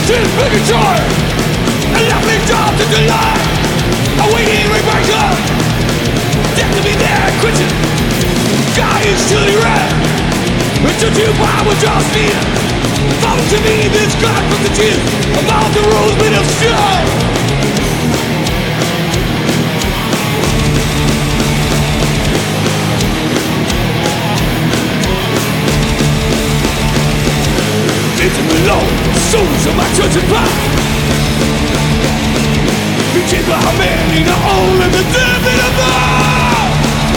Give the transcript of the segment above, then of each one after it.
Since big joy, a lovely job to delight. Awaiting reminder, death to be there, quitting. God is truly red. It's a two power just need. Follow to me this God from the teeth. About the rules made of steel. Souls of my church and path. You keep our man in the hole and the devil in the bar.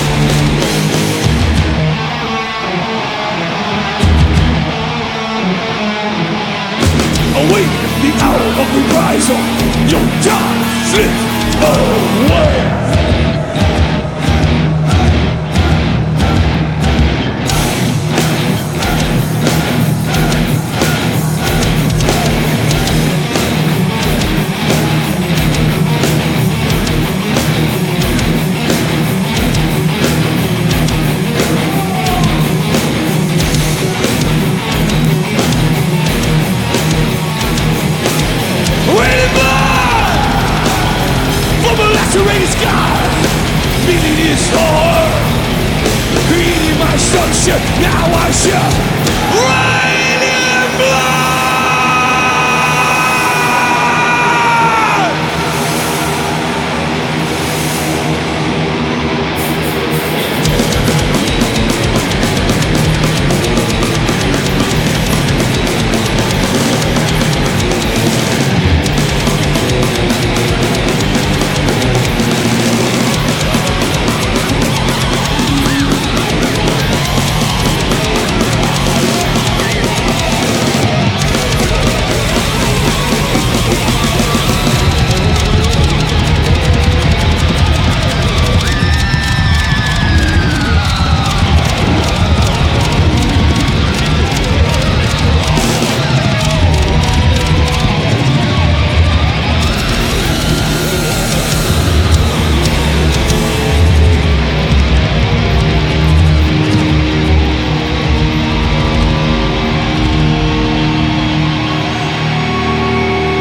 Await the hour of reprisal. Your time slips away. Lacerated sky, beating his heart, creating my sunshine. Now I shall rise.